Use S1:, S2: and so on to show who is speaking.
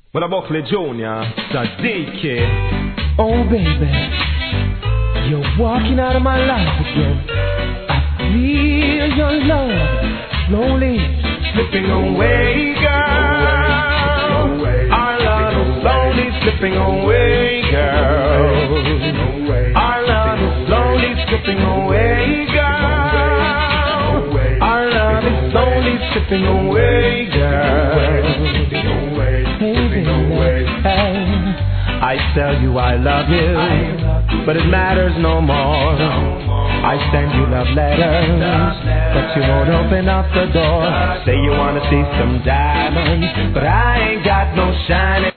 S1: When I Buckley Jr., Sadiki.
S2: Oh baby, you're walking out of my life again. I feel your love slowly slipping away, girl. Our love is slowly slipping away, girl. Our love is slowly slipping away, girl. Our love is slowly slipping away, girl. I tell you I love you, but it matters no more. I send you love letters, but you won't open up the door. Say you wanna see some diamonds, but I ain't got no shining.